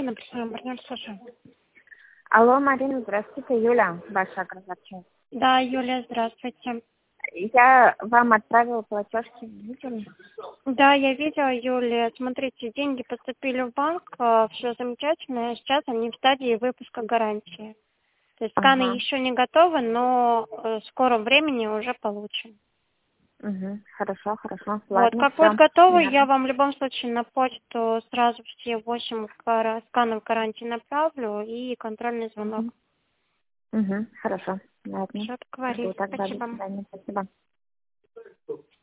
Марина, пришлем партнер, слушаю. Алло, Марина, здравствуйте, Юля, ваша красавчик. Да, Юлия, здравствуйте. Я вам отправила платежки, видели? Да, я видела, Юлия. Смотрите, деньги поступили в банк, все замечательно. Сейчас они в стадии выпуска гарантии. То есть сканы Ага. еще не готовы, но в скором времени уже получим. Угу. Хорошо, хорошо. Вот, Ладно, как все. будет готовы, я вам в любом случае на почту сразу все 8 сканов гарантии направлю и контрольный звонок. Угу. Хорошо. Ладно. Все, договорились. Тогда до Спасибо. свидания. Спасибо.